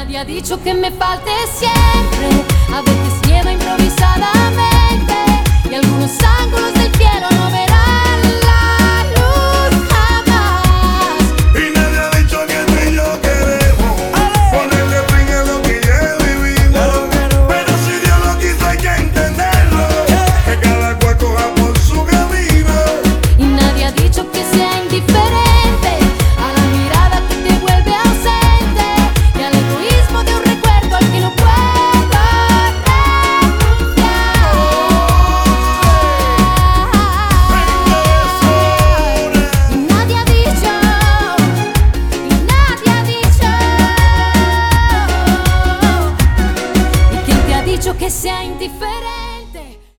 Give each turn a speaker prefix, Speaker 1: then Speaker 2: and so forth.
Speaker 1: Nadie ha dicho que me falte siempre, a veces lleva improvisadamente y algunos ángulos del